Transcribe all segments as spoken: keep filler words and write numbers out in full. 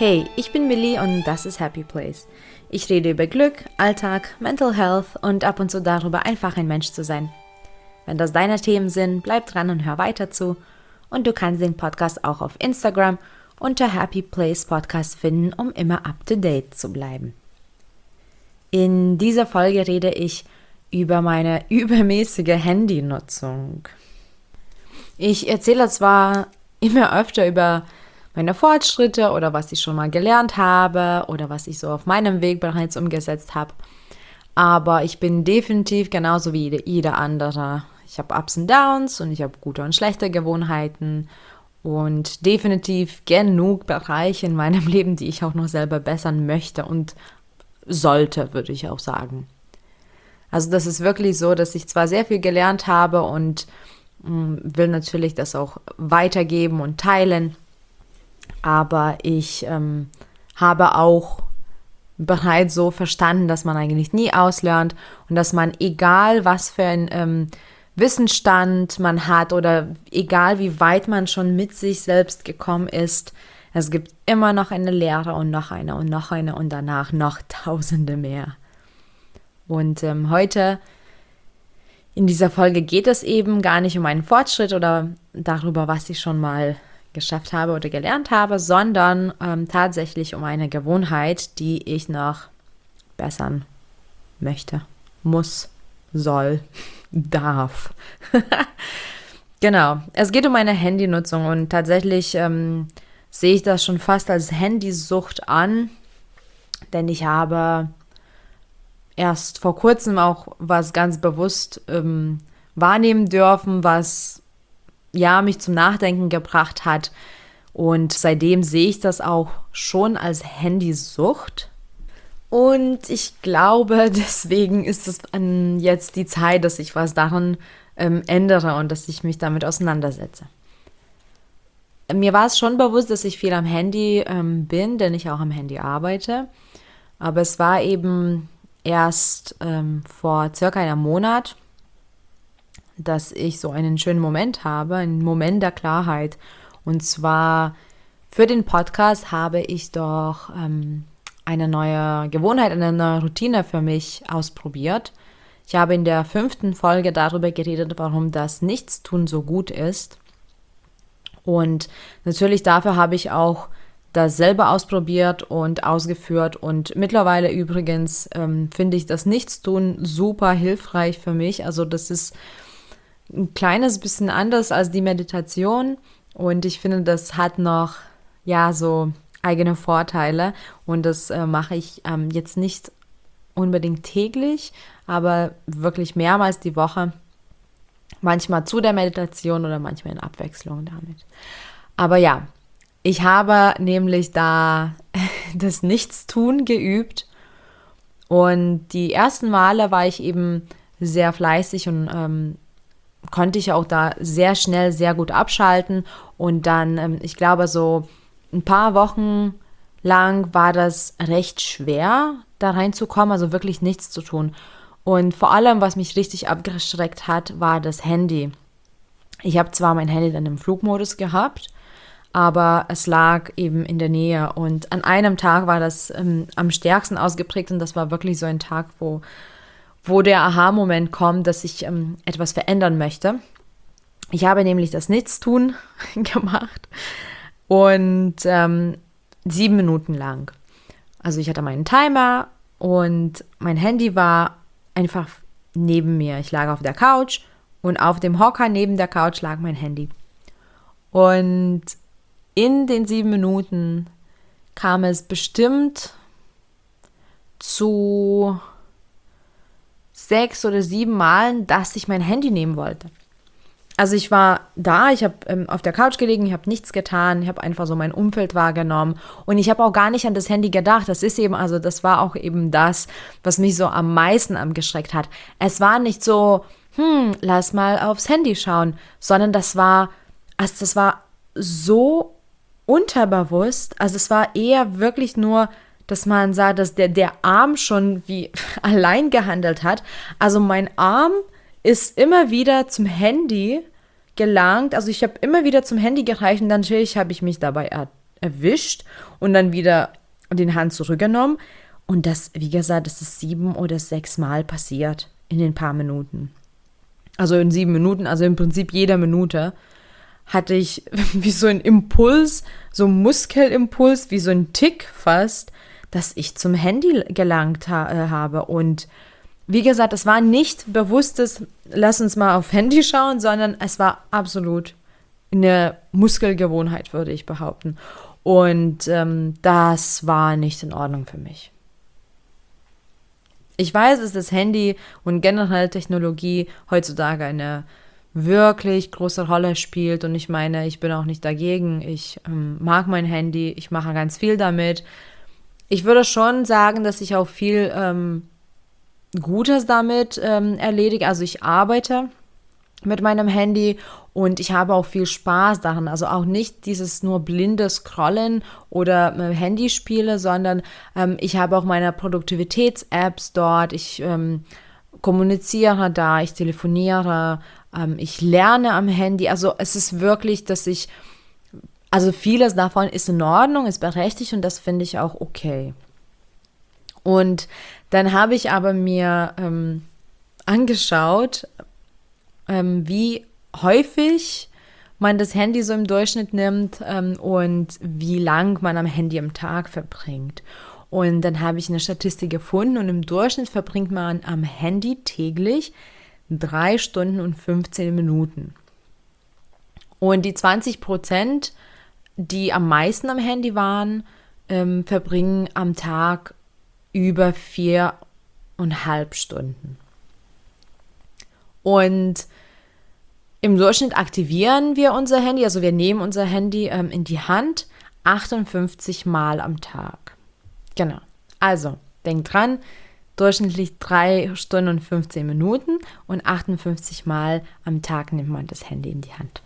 Hey, ich bin Millie und das ist Happy Place. Ich rede über Glück, Alltag, Mental Health und ab und zu darüber, einfach ein Mensch zu sein. Wenn das deine Themen sind, bleib dran und hör weiter zu. Und du kannst den Podcast auch auf Instagram unter Happy Place Podcast finden, um immer up to date zu bleiben. In dieser Folge rede ich über meine übermäßige Handynutzung. Ich erzähle zwar immer öfter über meine Fortschritte oder was ich schon mal gelernt habe oder was ich so auf meinem Weg bereits umgesetzt habe, aber ich bin definitiv genauso wie jeder andere. Ich habe Ups und Downs und ich habe gute und schlechte Gewohnheiten und definitiv genug Bereiche in meinem Leben, die ich auch noch selber bessern möchte und sollte, würde ich auch sagen. Also das ist wirklich so, dass ich zwar sehr viel gelernt habe und mh, will natürlich das auch weitergeben und teilen, aber ich ähm, habe auch bereits so verstanden, dass man eigentlich nie auslernt und dass man, egal was für ein ähm, Wissensstand man hat oder egal wie weit man schon mit sich selbst gekommen ist, es gibt immer noch eine Lehre und noch eine und noch eine und danach noch tausende mehr. Und ähm, heute in dieser Folge geht es eben gar nicht um einen Fortschritt oder darüber, was ich schon mal geschafft habe oder gelernt habe, sondern ähm, tatsächlich um eine Gewohnheit, die ich noch bessern möchte, muss, soll, darf. Genau, es geht um meine Handynutzung und tatsächlich ähm, sehe ich das schon fast als Handysucht an, denn ich habe erst vor kurzem auch was ganz bewusst ähm, wahrnehmen dürfen, was ja mich zum Nachdenken gebracht hat, und seitdem sehe ich das auch schon als Handysucht. Und ich glaube, deswegen ist es ähm, jetzt die Zeit, dass ich was daran ähm, ändere und dass ich mich damit auseinandersetze. Mir war es schon bewusst, dass ich viel am Handy ähm, bin, denn ich auch am Handy arbeite. Aber es war eben erst ähm, vor circa einem Monat, dass ich so einen schönen Moment habe, einen Moment der Klarheit. Und zwar für den Podcast habe ich doch ähm, eine neue Gewohnheit, eine neue Routine für mich ausprobiert. Ich habe in der fünften Folge darüber geredet, warum das Nichtstun so gut ist. Und natürlich dafür habe ich auch das selber ausprobiert und ausgeführt. Und mittlerweile übrigens ähm, finde ich das Nichtstun super hilfreich für mich. Also das ist ein kleines bisschen anders als die Meditation und ich finde, das hat noch ja so eigene Vorteile und das äh, mache ich ähm, jetzt nicht unbedingt täglich, aber wirklich mehrmals die Woche, manchmal zu der Meditation oder manchmal in Abwechslung damit. Aber ja, ich habe nämlich da das Nichtstun geübt und die ersten Male war ich eben sehr fleißig und ähm, konnte ich auch da sehr schnell, sehr gut abschalten und dann, ähm, ich glaube, so ein paar Wochen lang war das recht schwer, da reinzukommen, also wirklich nichts zu tun. Und vor allem, was mich richtig abgeschreckt hat, war das Handy. Ich habe zwar mein Handy dann im Flugmodus gehabt, aber es lag eben in der Nähe und an einem Tag war das ähm, am stärksten ausgeprägt und das war wirklich so ein Tag, wo wo der Aha-Moment kommt, dass ich ähm, etwas verändern möchte. Ich habe nämlich das Nichtstun gemacht und ähm, sieben Minuten lang. Also ich hatte meinen Timer und mein Handy war einfach neben mir. Ich lag auf der Couch und auf dem Hocker neben der Couch lag mein Handy. Und in den sieben Minuten kam es bestimmt zu sechs oder sieben Malen, dass ich mein Handy nehmen wollte. Also ich war da, ich habe ähm, auf der Couch gelegen, ich habe nichts getan, ich habe einfach so mein Umfeld wahrgenommen und ich habe auch gar nicht an das Handy gedacht. Das ist eben, also das war auch eben das, was mich so am meisten abgeschreckt hat. Es war nicht so, hm, lass mal aufs Handy schauen, sondern das war, also das war so unterbewusst, also es war eher wirklich nur, dass man sah, dass der, der Arm schon wie allein gehandelt hat. Also mein Arm ist immer wieder zum Handy gelangt. Also ich habe immer wieder zum Handy gereicht und dann natürlich habe ich mich dabei erwischt und dann wieder den Hand zurückgenommen. Und das, wie gesagt, das ist sieben oder sechs Mal passiert in den paar Minuten. Also in sieben Minuten, also im Prinzip jeder Minute hatte ich wie so einen Impuls, so einen Muskelimpuls, wie so ein Tick fast, dass ich zum Handy gelangt ha- äh, habe. Und wie gesagt, es war nicht bewusstes, lass uns mal auf Handy schauen, sondern es war absolut eine Muskelgewohnheit, würde ich behaupten. Und ähm, das war nicht in Ordnung für mich. Ich weiß, dass das Handy und generell Technologie heutzutage eine wirklich große Rolle spielt. Und ich meine, ich bin auch nicht dagegen. Ich ähm, mag mein Handy, ich mache ganz viel damit. Ich würde schon sagen, dass ich auch viel ähm, Gutes damit ähm, erledige. Also ich arbeite mit meinem Handy und ich habe auch viel Spaß daran. Also auch nicht dieses nur blinde Scrollen oder äh, Handyspiele, sondern ähm, ich habe auch meine Produktivitäts-Apps dort. Ich ähm, kommuniziere da, ich telefoniere, ähm, ich lerne am Handy. Also es ist wirklich, dass ich, also vieles davon ist in Ordnung, ist berechtigt und das finde ich auch okay. Und dann habe ich aber mir ähm, angeschaut, ähm, wie häufig man das Handy so im Durchschnitt nimmt ähm, und wie lang man am Handy am Tag verbringt. Und dann habe ich eine Statistik gefunden und im Durchschnitt verbringt man am Handy täglich drei Stunden und fünfzehn Minuten. Und die zwanzig Prozent, die am meisten am Handy waren, ähm, verbringen am Tag über viereinhalb Stunden. Und im Durchschnitt aktivieren wir unser Handy, also wir nehmen unser Handy ähm, in die Hand achtundfünfzig Mal am Tag. Genau. Also, denkt dran, durchschnittlich drei Stunden und fünfzehn Minuten und achtundfünfzig Mal am Tag nimmt man das Handy in die Hand.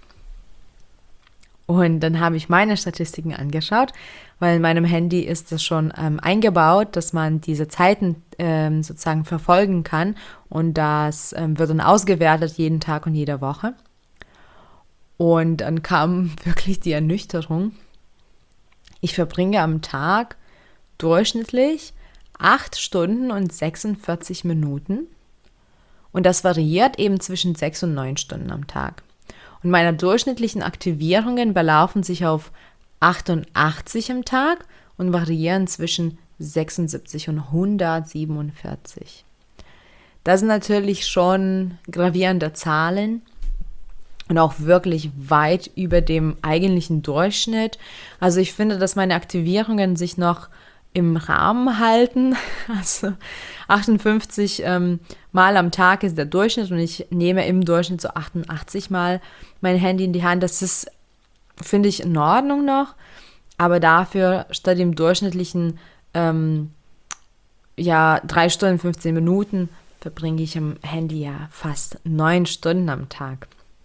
Und dann habe ich meine Statistiken angeschaut, weil in meinem Handy ist es schon ähm, eingebaut, dass man diese Zeiten ähm, sozusagen verfolgen kann und das ähm, wird dann ausgewertet jeden Tag und jede Woche. Und dann kam wirklich die Ernüchterung. Ich verbringe am Tag durchschnittlich acht Stunden und sechsundvierzig Minuten und das variiert eben zwischen sechs und neun Stunden am Tag. Und meine durchschnittlichen Aktivierungen belaufen sich auf achtundachtzig am Tag und variieren zwischen sechsundsiebzig und hundertsiebenundvierzig. Das sind natürlich schon gravierende Zahlen und auch wirklich weit über dem eigentlichen Durchschnitt. Also ich finde, dass meine Aktivierungen sich noch im Rahmen halten. Also achtundfünfzig ähm, Mal am Tag ist der Durchschnitt und ich nehme im Durchschnitt so achtundachtzig Mal mein Handy in die Hand. Das ist, finde ich, in Ordnung noch, aber dafür statt dem durchschnittlichen ähm, ja, drei Stunden, fünfzehn Minuten verbringe ich am Handy ja fast neun Stunden am Tag.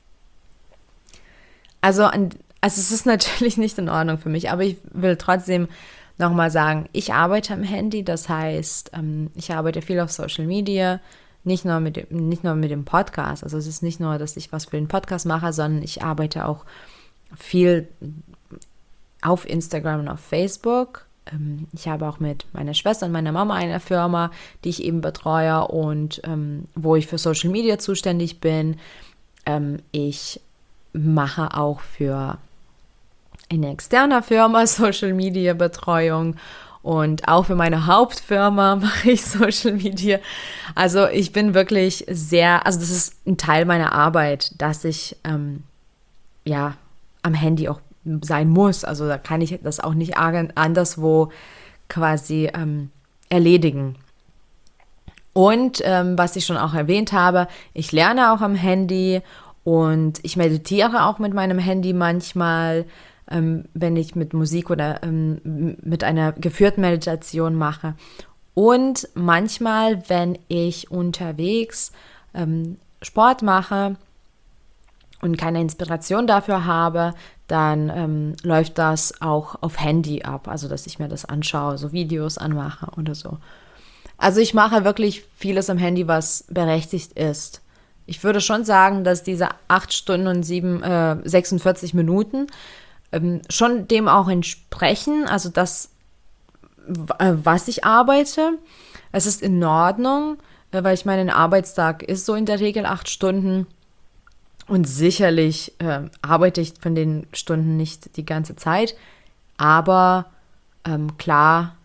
Also, an, also es ist natürlich nicht in Ordnung für mich, aber ich will trotzdem nochmal sagen, ich arbeite am Handy, das heißt, ähm, ich arbeite viel auf Social Media, nicht nur, mit dem, nicht nur mit dem Podcast. Also es ist nicht nur, dass ich was für den Podcast mache, sondern ich arbeite auch viel auf Instagram und auf Facebook. Ähm, ich habe auch mit meiner Schwester und meiner Mama eine Firma, die ich eben betreue und ähm, wo ich für Social Media zuständig bin. Ähm, ich mache auch für eine externe Firma Social Media Betreuung und auch für meine Hauptfirma mache ich Social Media. Also ich bin wirklich sehr, also das ist ein Teil meiner Arbeit, dass ich ähm, ja am Handy auch sein muss. Also da kann ich das auch nicht anderswo quasi ähm, erledigen. Und ähm, was ich schon auch erwähnt habe, ich lerne auch am Handy und ich meditiere auch mit meinem Handy manchmal, ähm, wenn ich mit Musik oder ähm, mit einer geführten Meditation mache. Und manchmal, wenn ich unterwegs ähm, Sport mache und keine Inspiration dafür habe, dann ähm, läuft das auch auf Handy ab, also dass ich mir das anschaue, so Videos anmache oder so. Also ich mache wirklich vieles am Handy, was berechtigt ist. Ich würde schon sagen, dass diese acht Stunden und sieben, äh, sechsundvierzig Minuten ähm, schon dem auch entsprechen, also das, was ich arbeite. Es ist in Ordnung, weil ich meine, ein Arbeitstag ist so in der Regel acht Stunden und sicherlich äh, arbeite ich von den Stunden nicht die ganze Zeit, aber ähm, klar,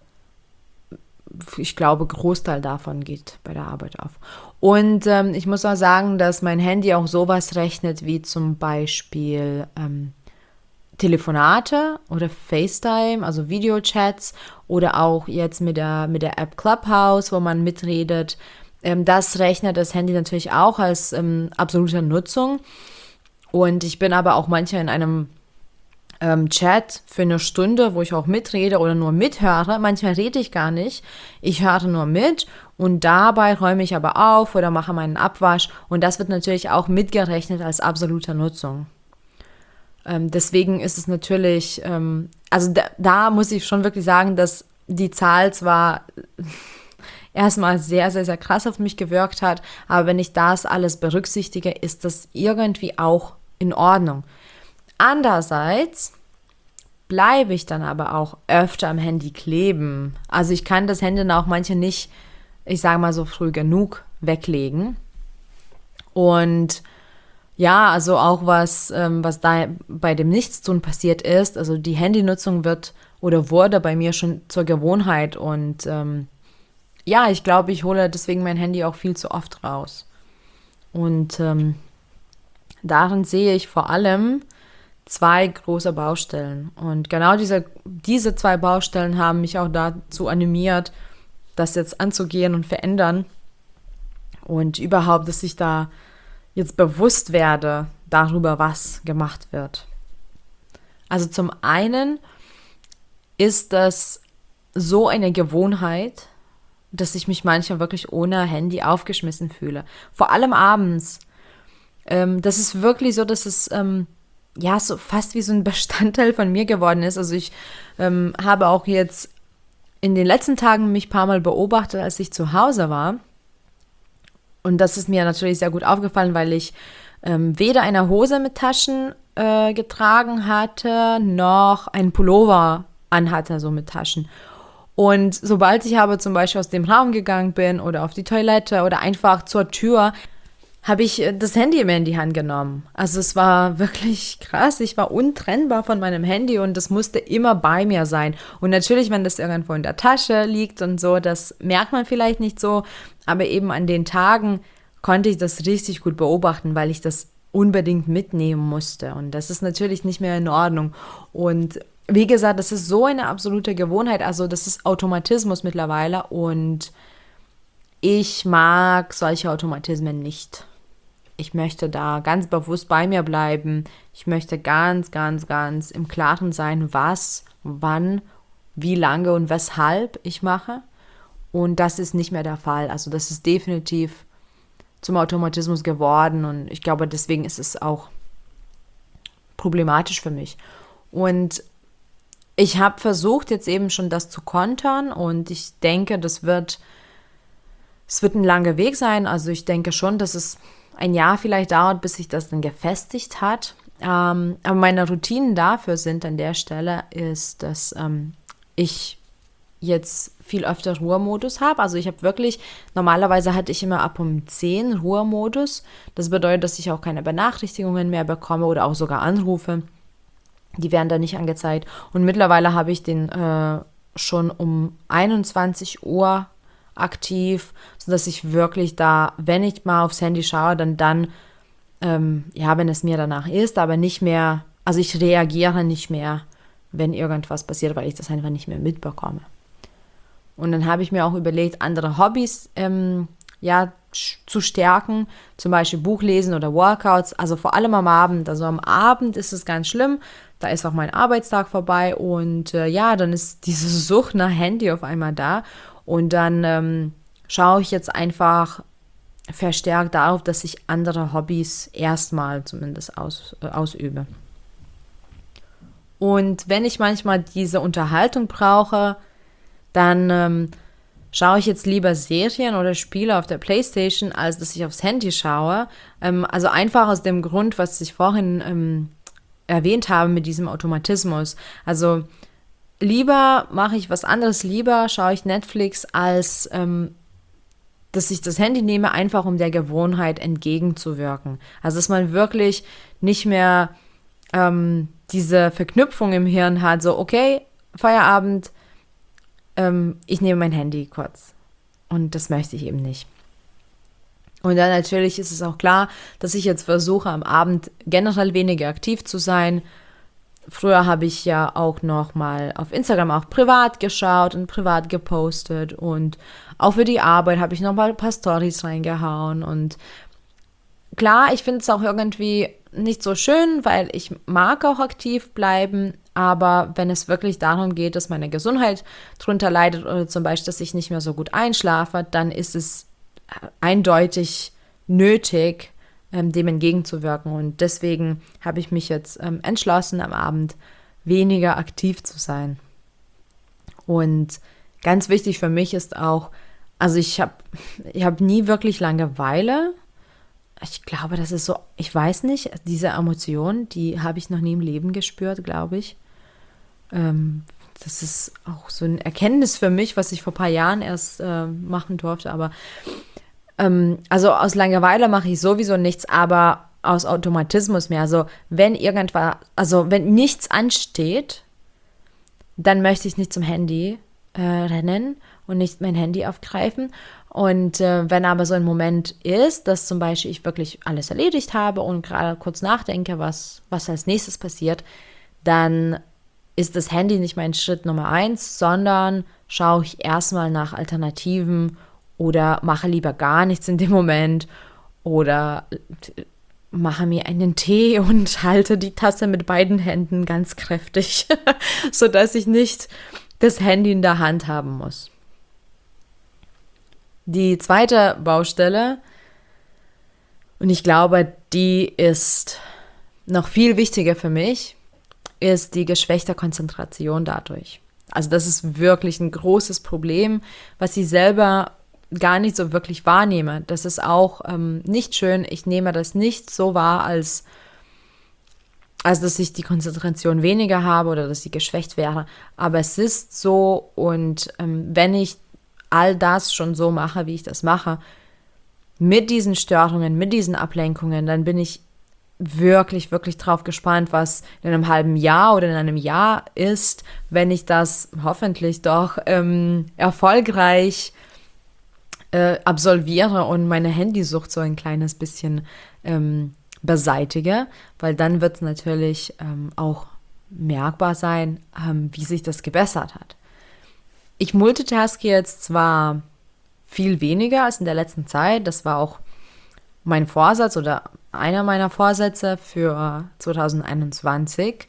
ich glaube, Großteil davon geht bei der Arbeit auf. Und ähm, ich muss auch sagen, dass mein Handy auch sowas rechnet wie zum Beispiel ähm, Telefonate oder FaceTime, also Videochats oder auch jetzt mit der, mit der App Clubhouse, wo man mitredet. Ähm, das rechnet das Handy natürlich auch als ähm, absolute Nutzung. Und ich bin aber auch manchmal in einem ähm, Chat für eine Stunde, wo ich auch mitrede oder nur mithöre. Manchmal rede ich gar nicht. Ich höre nur mit und dabei räume ich aber auf oder mache meinen Abwasch. Und das wird natürlich auch mitgerechnet als absolute Nutzung. Ähm, deswegen ist es natürlich, ähm, also da, da muss ich schon wirklich sagen, dass die Zahl zwar erstmal sehr, sehr, sehr krass auf mich gewirkt hat, aber wenn ich das alles berücksichtige, ist das irgendwie auch in Ordnung. Andererseits bleibe ich dann aber auch öfter am Handy kleben. Also ich kann das Handy dann auch manche nicht, ich sage mal so früh genug weglegen. Und ja, also auch was, ähm, was da bei dem Nichtstun passiert ist, also die Handynutzung wird oder wurde bei mir schon zur Gewohnheit und ähm, ja, ich glaube, ich hole deswegen mein Handy auch viel zu oft raus. Und ähm, darin sehe ich vor allem zwei große Baustellen. Und genau diese, diese zwei Baustellen haben mich auch dazu animiert, das jetzt anzugehen und verändern. Und überhaupt, dass ich da jetzt bewusst werde darüber, was gemacht wird. Also zum einen ist das so eine Gewohnheit, dass ich mich manchmal wirklich ohne Handy aufgeschmissen fühle. Vor allem abends. Ähm, das ist wirklich so, dass es ähm, ja so fast wie so ein Bestandteil von mir geworden ist. Also ich ähm, habe auch jetzt in den letzten Tagen mich ein paar Mal beobachtet, als ich zu Hause war. Und das ist mir natürlich sehr gut aufgefallen, weil ich ähm, weder eine Hose mit Taschen äh, getragen hatte, noch einen Pullover anhatte, so mit Taschen. Und sobald ich aber zum Beispiel aus dem Raum gegangen bin oder auf die Toilette oder einfach zur Tür, habe ich das Handy immer in die Hand genommen. Also es war wirklich krass. Ich war untrennbar von meinem Handy und das musste immer bei mir sein. Und natürlich, wenn das irgendwo in der Tasche liegt und so, das merkt man vielleicht nicht so. Aber eben an den Tagen konnte ich das richtig gut beobachten, weil ich das unbedingt mitnehmen musste. Und das ist natürlich nicht mehr in Ordnung. Und wie gesagt, das ist so eine absolute Gewohnheit. Also das ist Automatismus mittlerweile. Und ich mag solche Automatismen nicht. Ich möchte da ganz bewusst bei mir bleiben. Ich möchte ganz, ganz, ganz im Klaren sein, was, wann, wie lange und weshalb ich mache. Und das ist nicht mehr der Fall. Also das ist definitiv zum Automatismus geworden. Und ich glaube, deswegen ist es auch problematisch für mich. Und ich habe versucht, jetzt eben schon das zu kontern. Und ich denke, das wird, es wird ein langer Weg sein. Also ich denke schon, dass es ein Jahr vielleicht dauert, bis sich das dann gefestigt hat. Ähm, aber meine Routinen dafür sind an der Stelle, ist, dass ähm, ich jetzt viel öfter Ruhemodus habe. Also ich habe wirklich, normalerweise hatte ich immer ab um zehn Ruhemodus. Das bedeutet, dass ich auch keine Benachrichtigungen mehr bekomme oder auch sogar Anrufe. Die werden da nicht angezeigt. Und mittlerweile habe ich den äh, schon um einundzwanzig Uhr aktiv, sodass ich wirklich da, wenn ich mal aufs Handy schaue, dann dann, ähm, ja, wenn es mir danach ist, aber nicht mehr, also ich reagiere nicht mehr, wenn irgendwas passiert, weil ich das einfach nicht mehr mitbekomme. Und dann habe ich mir auch überlegt, andere Hobbys ähm, ja, zu stärken, zum Beispiel Buchlesen oder Workouts, also vor allem am Abend. Also am Abend ist es ganz schlimm, da ist auch mein Arbeitstag vorbei und äh, ja, dann ist diese Sucht nach Handy auf einmal da. Und dann ähm, schaue ich jetzt einfach verstärkt darauf, dass ich andere Hobbys erstmal zumindest aus, äh, ausübe. Und wenn ich manchmal diese Unterhaltung brauche, dann ähm, schaue ich jetzt lieber Serien oder Spiele auf der Playstation, als dass ich aufs Handy schaue. Ähm, also einfach aus dem Grund, was ich vorhin ähm, erwähnt habe mit diesem Automatismus. Also lieber mache ich was anderes, lieber schaue ich Netflix, als ähm, dass ich das Handy nehme, einfach um der Gewohnheit entgegenzuwirken. Also dass man wirklich nicht mehr ähm, diese Verknüpfung im Hirn hat, so okay, Feierabend, ähm, ich nehme mein Handy kurz. Und das möchte ich eben nicht. Und dann natürlich ist es auch klar, dass ich jetzt versuche, am Abend generell weniger aktiv zu sein. Früher habe ich ja auch noch mal auf Instagram auch privat geschaut und privat gepostet. Und auch für die Arbeit habe ich noch mal ein paar Storys reingehauen. Und klar, ich finde es auch irgendwie nicht so schön, weil ich mag auch aktiv bleiben. Aber wenn es wirklich darum geht, dass meine Gesundheit drunter leidet oder zum Beispiel, dass ich nicht mehr so gut einschlafe, dann ist es eindeutig nötig, ähm, dem entgegenzuwirken. Und deswegen habe ich mich jetzt ähm, entschlossen, am Abend weniger aktiv zu sein. Und ganz wichtig für mich ist auch, also ich habe ich hab nie wirklich Langeweile. Ich glaube, das ist so, ich weiß nicht, diese Emotion, die habe ich noch nie im Leben gespürt, glaube ich. Ähm, das ist auch so ein Erkenntnis für mich, was ich vor ein paar Jahren erst äh, machen durfte. Aber ähm, also aus Langeweile mache ich sowieso nichts, aber aus Automatismus mehr. Also wenn irgendwas, also wenn nichts ansteht, dann möchte ich nicht zum Handy äh, rennen und nicht mein Handy aufgreifen. Und äh, wenn aber so ein Moment ist, dass zum Beispiel ich wirklich alles erledigt habe und gerade kurz nachdenke, was, was als nächstes passiert, dann ist das Handy nicht mein Schritt Nummer eins, sondern schaue ich erstmal nach Alternativen oder mache lieber gar nichts in dem Moment oder mache mir einen Tee und halte die Tasse mit beiden Händen ganz kräftig, sodass ich nicht das Handy in der Hand haben muss. Die zweite Baustelle, und ich glaube, die ist noch viel wichtiger für mich, ist die geschwächte Konzentration dadurch. Also das ist wirklich ein großes Problem, was ich selber gar nicht so wirklich wahrnehme. Das ist auch ähm, nicht schön. Ich nehme das nicht so wahr, als, als dass ich die Konzentration weniger habe oder dass sie geschwächt wäre. Aber es ist so, und ähm, wenn ich all das schon so mache, wie ich das mache, mit diesen Störungen, mit diesen Ablenkungen, dann bin ich wirklich, wirklich drauf gespannt, was in einem halben Jahr oder in einem Jahr ist, wenn ich das hoffentlich doch ähm, erfolgreich äh, absolviere und meine Handysucht so ein kleines bisschen ähm, beseitige, weil dann wird es natürlich ähm, auch merkbar sein, ähm, wie sich das gebessert hat. Ich multitaske jetzt zwar viel weniger als in der letzten Zeit, das war auch mein Vorsatz oder einer meiner Vorsätze für zwanzig einundzwanzig.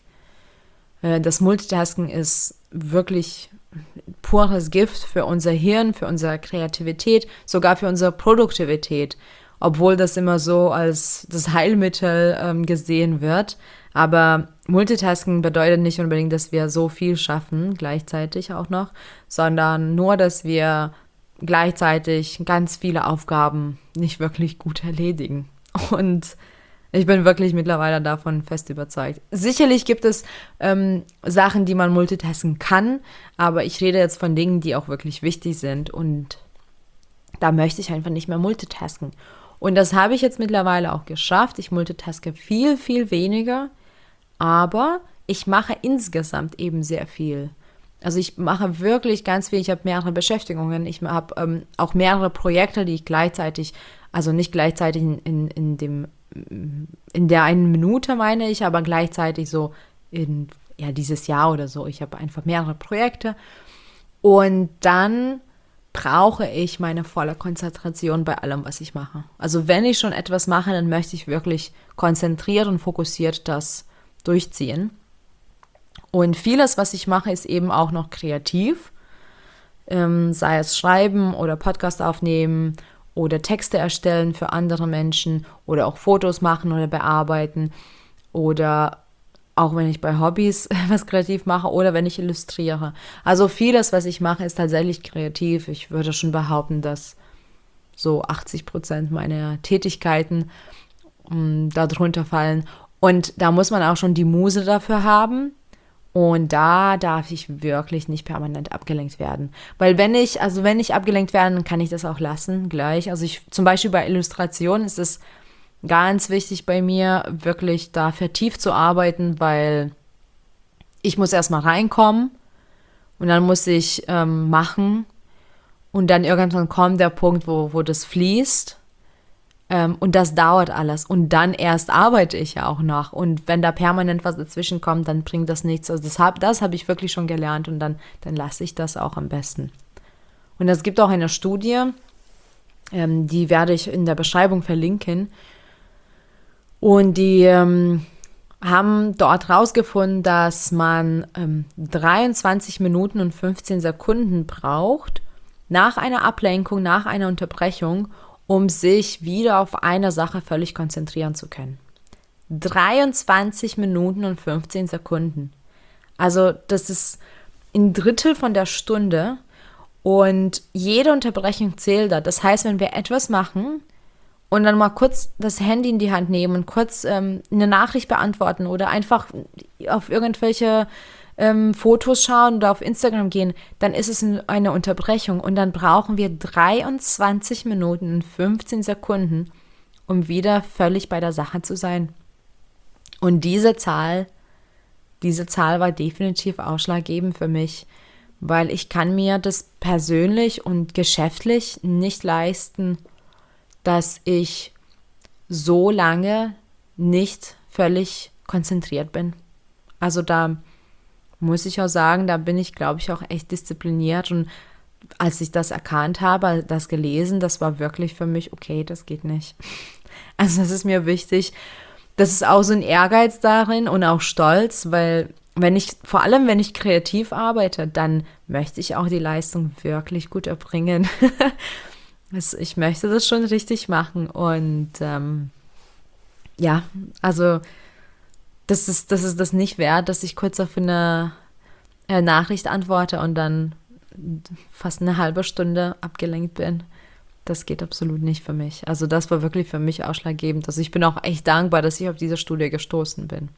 Das Multitasking ist wirklich pures Gift für unser Hirn, für unsere Kreativität, sogar für unsere Produktivität, obwohl das immer so als das Heilmittel ähm, gesehen wird. Aber Multitasking bedeutet nicht unbedingt, dass wir so viel schaffen, gleichzeitig auch noch, sondern nur, dass wir gleichzeitig ganz viele Aufgaben nicht wirklich gut erledigen. Und ich bin wirklich mittlerweile davon fest überzeugt. Sicherlich gibt es ähm, Sachen, die man multitasken kann, aber ich rede jetzt von Dingen, die auch wirklich wichtig sind, und da möchte ich einfach nicht mehr multitasken. Und das habe ich jetzt mittlerweile auch geschafft. Ich multitaske viel, viel weniger, aber ich mache insgesamt eben sehr viel. Also ich mache wirklich ganz viel, ich habe mehrere Beschäftigungen, ich habe ähm, auch mehrere Projekte, die ich gleichzeitig, also nicht gleichzeitig in, in, in, dem, in der einen Minute meine ich, aber gleichzeitig so in ja, dieses Jahr oder so. Ich habe einfach mehrere Projekte und dann brauche ich meine volle Konzentration bei allem, was ich mache. Also wenn ich schon etwas mache, dann möchte ich wirklich konzentriert und fokussiert das durchziehen. Und vieles, was ich mache, ist eben auch noch kreativ, ähm, sei es schreiben oder Podcast aufnehmen oder Texte erstellen für andere Menschen oder auch Fotos machen oder bearbeiten oder auch wenn ich bei Hobbys was kreativ mache oder wenn ich illustriere. Also vieles, was ich mache, ist tatsächlich kreativ. Ich würde schon behaupten, dass so achtzig Prozent meiner Tätigkeiten um, darunter fallen. Und da muss man auch schon die Muse dafür haben. Und da darf ich wirklich nicht permanent abgelenkt werden. Weil wenn ich, also wenn ich abgelenkt werde, dann kann ich das auch lassen gleich. Also ich, zum Beispiel bei Illustration ist es ganz wichtig bei mir, wirklich da vertieft zu arbeiten, weil ich muss erstmal reinkommen und dann muss ich ähm, machen und dann irgendwann kommt der Punkt, wo, wo das fließt. Ähm, und das dauert alles. Und dann erst arbeite ich ja auch noch. Und wenn da permanent was dazwischen kommt, dann bringt das nichts. Also das habe das hab ich wirklich schon gelernt und dann, dann lasse ich das auch am besten. Und es gibt auch eine Studie, ähm, die werde ich in der Beschreibung verlinken. Und die ähm, haben dort rausgefunden, dass man ähm, dreiundzwanzig Minuten und fünfzehn Sekunden braucht, nach einer Ablenkung, nach einer Unterbrechung, um sich wieder auf eine Sache völlig konzentrieren zu können. dreiundzwanzig Minuten und fünfzehn Sekunden. Also das ist ein Drittel von der Stunde und jede Unterbrechung zählt da. Das heißt, wenn wir etwas machen und dann mal kurz das Handy in die Hand nehmen und kurz ähm, eine Nachricht beantworten oder einfach auf irgendwelche ähm, Fotos schauen oder auf Instagram gehen, dann ist es eine Unterbrechung und dann brauchen wir dreiundzwanzig Minuten und fünfzehn Sekunden, um wieder völlig bei der Sache zu sein. Und diese Zahl, diese Zahl war definitiv ausschlaggebend für mich, weil ich kann mir das persönlich und geschäftlich nicht leisten, dass ich so lange nicht völlig konzentriert bin. Also da muss ich auch sagen, da bin ich, glaube ich, auch echt diszipliniert. Und als ich das erkannt habe, das gelesen, das war wirklich für mich, okay, das geht nicht. Also das ist mir wichtig. Das ist auch so ein Ehrgeiz darin und auch Stolz, weil wenn ich, vor allem wenn ich kreativ arbeite, dann möchte ich auch die Leistung wirklich gut erbringen. Also ich möchte das schon richtig machen. Und ähm, ja, also Das ist, das ist das nicht wert, dass ich kurz auf eine äh, Nachricht antworte und dann fast eine halbe Stunde abgelenkt bin. Das geht absolut nicht für mich. Also das war wirklich für mich ausschlaggebend. Also ich bin auch echt dankbar, dass ich auf diese Studie gestoßen bin.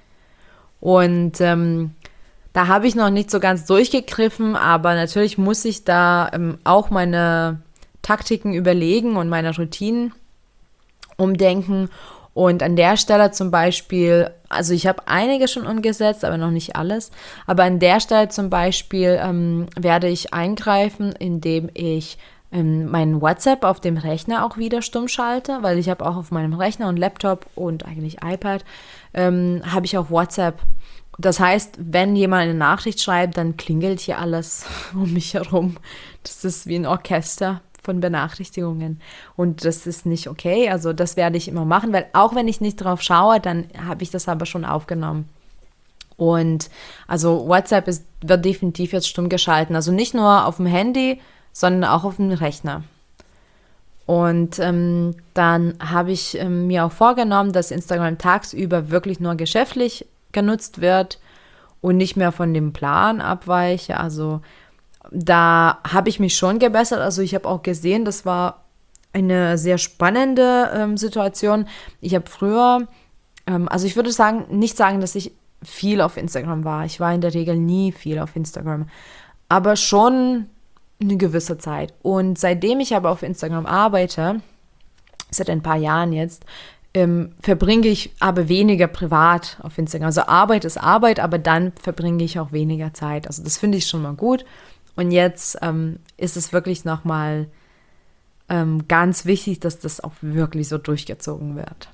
Und ähm, da habe ich noch nicht so ganz durchgegriffen, aber natürlich muss ich da ähm, auch meine Taktiken überlegen und meine Routinen umdenken. Und an der Stelle zum Beispiel, also ich habe einige schon umgesetzt, aber noch nicht alles. Aber an der Stelle zum Beispiel ähm, werde ich eingreifen, indem ich ähm, meinen WhatsApp auf dem Rechner auch wieder stumm schalte, weil ich habe auch auf meinem Rechner und Laptop und eigentlich iPad ähm, habe ich auch WhatsApp. Das heißt, wenn jemand eine Nachricht schreibt, dann klingelt hier alles um mich herum. Das ist wie ein Orchester von Benachrichtigungen. Und das ist nicht okay. Also das werde ich immer machen, weil auch wenn ich nicht drauf schaue, dann habe ich das aber schon aufgenommen. Und also WhatsApp ist, wird definitiv jetzt stumm geschalten. Also nicht nur auf dem Handy, sondern auch auf dem Rechner. Und ähm, dann habe ich ähm, mir auch vorgenommen, dass Instagram tagsüber wirklich nur geschäftlich genutzt wird und nicht mehr von dem Plan abweiche. Also da habe ich mich schon gebessert. Also ich habe auch gesehen, das war eine sehr spannende ähm, Situation. Ich habe früher, ähm, also ich würde sagen, nicht sagen, dass ich viel auf Instagram war. Ich war in der Regel nie viel auf Instagram, aber schon eine gewisse Zeit. Und seitdem ich aber auf Instagram arbeite, seit ein paar Jahren jetzt, ähm, verbringe ich aber weniger privat auf Instagram. Also Arbeit ist Arbeit, aber dann verbringe ich auch weniger Zeit. Also das finde ich schon mal gut. Und jetzt ähm, ist es wirklich nochmal ähm, ganz wichtig, dass das auch wirklich so durchgezogen wird.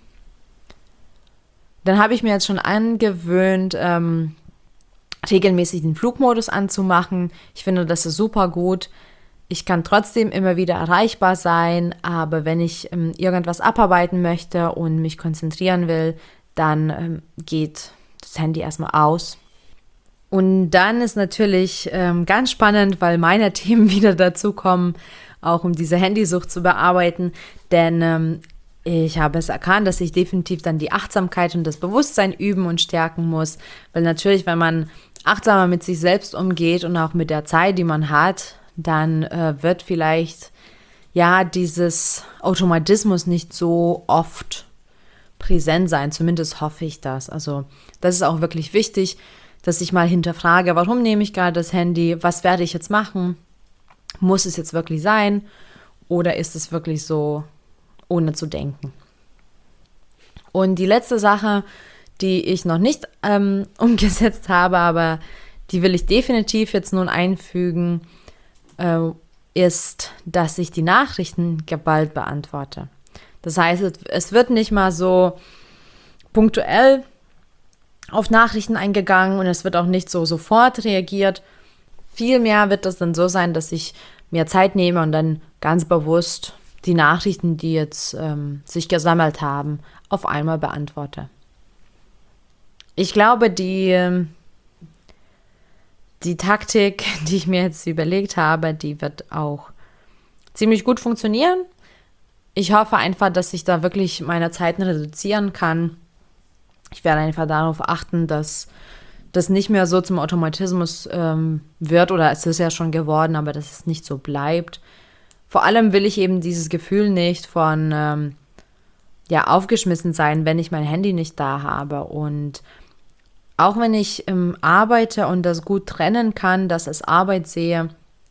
Dann habe ich mir jetzt schon angewöhnt, ähm, regelmäßig den Flugmodus anzumachen. Ich finde, das ist super gut. Ich kann trotzdem immer wieder erreichbar sein, aber wenn ich ähm, irgendwas abarbeiten möchte und mich konzentrieren will, dann ähm, geht das Handy erstmal aus. Und dann ist natürlich ähm, ganz spannend, weil meine Themen wieder dazu kommen, auch um diese Handysucht zu bearbeiten, denn ähm, ich habe es erkannt, dass ich definitiv dann die Achtsamkeit und das Bewusstsein üben und stärken muss, weil natürlich, wenn man achtsamer mit sich selbst umgeht und auch mit der Zeit, die man hat, dann äh, wird vielleicht ja dieses Automatismus nicht so oft präsent sein. Zumindest hoffe ich das. Also das ist auch wirklich wichtig, dass ich mal hinterfrage, warum nehme ich gerade das Handy? Was werde ich jetzt machen? Muss es jetzt wirklich sein? Oder ist es wirklich so, ohne zu denken? Und die letzte Sache, die ich noch nicht ähm, umgesetzt habe, aber die will ich definitiv jetzt nun einfügen, äh, ist, dass ich die Nachrichten geballt beantworte. Das heißt, es wird nicht mal so punktuell auf Nachrichten eingegangen und es wird auch nicht so sofort reagiert. Vielmehr wird es dann so sein, dass ich mir Zeit nehme und dann ganz bewusst die Nachrichten, die jetzt ähm, sich gesammelt haben, auf einmal beantworte. Ich glaube, die, die Taktik, die ich mir jetzt überlegt habe, die wird auch ziemlich gut funktionieren. Ich hoffe einfach, dass ich da wirklich meine Zeiten reduzieren kann. Ich werde einfach darauf achten, dass das nicht mehr so zum Automatismus ähm, wird, oder es ist ja schon geworden, aber dass es nicht so bleibt. Vor allem will ich eben dieses Gefühl nicht von ähm, ja, aufgeschmissen sein, wenn ich mein Handy nicht da habe. Und auch wenn ich ähm, arbeite und das gut trennen kann, dass es Arbeit sehe,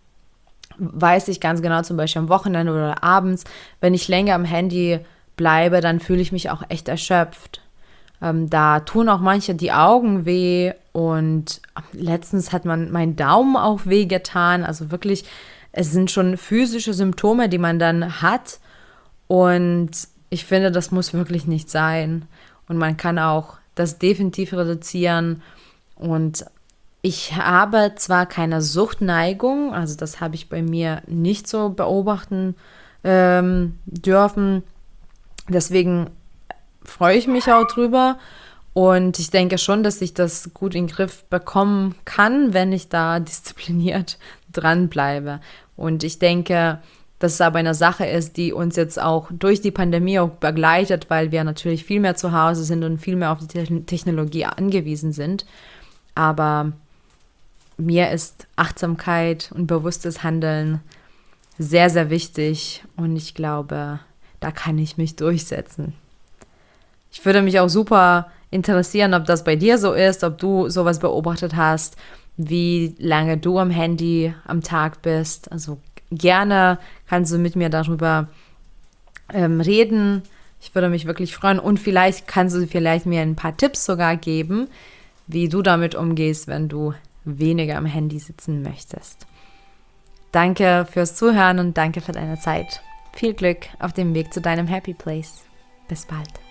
weiß ich ganz genau, zum Beispiel am Wochenende oder abends, wenn ich länger am Handy bleibe, dann fühle ich mich auch echt erschöpft. Ähm, da tun auch manche die Augen weh und letztens hat man meinen Daumen auch weh getan. Also wirklich, es sind schon physische Symptome, die man dann hat, und ich finde, das muss wirklich nicht sein. Und man kann auch das definitiv reduzieren. Und ich habe zwar keine Suchtneigung, also das habe ich bei mir nicht so beobachten ähm, dürfen. Deswegen freue ich mich auch drüber. Und ich denke schon, dass ich das gut in den Griff bekommen kann, wenn ich da diszipliniert dranbleibe. Und ich denke, dass es aber eine Sache ist, die uns jetzt auch durch die Pandemie auch begleitet, weil wir natürlich viel mehr zu Hause sind und viel mehr auf die Technologie angewiesen sind. Aber mir ist Achtsamkeit und bewusstes Handeln sehr, sehr wichtig, und ich glaube, da kann ich mich durchsetzen. Ich würde mich auch super interessieren, ob das bei dir so ist, ob du sowas beobachtet hast, wie lange du am Handy am Tag bist. Also gerne kannst du mit mir darüber ähm, reden. Ich würde mich wirklich freuen, und vielleicht kannst du vielleicht mir ein paar Tipps sogar geben, wie du damit umgehst, wenn du weniger am Handy sitzen möchtest. Danke fürs Zuhören und danke für deine Zeit. Viel Glück auf dem Weg zu deinem Happy Place. Bis bald.